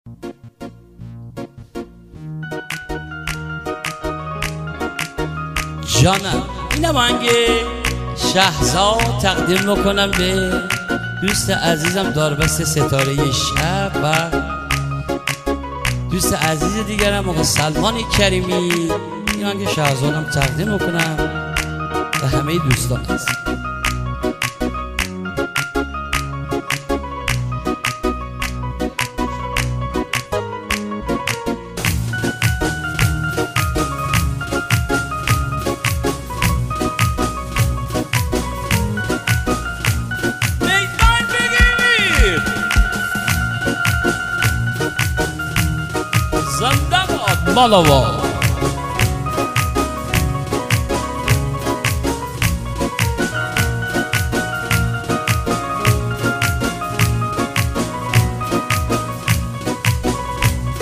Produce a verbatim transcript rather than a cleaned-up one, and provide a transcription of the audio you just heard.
جانم این آهنگ شهزاد تقدیم میکنم به دوست عزیزم داربست ستاره شب و دوست عزیز دیگرم آقا سلمان کریمی. این آهنگ شهزادم تقدیم میکنم به همه دوستان عزیز. مالوا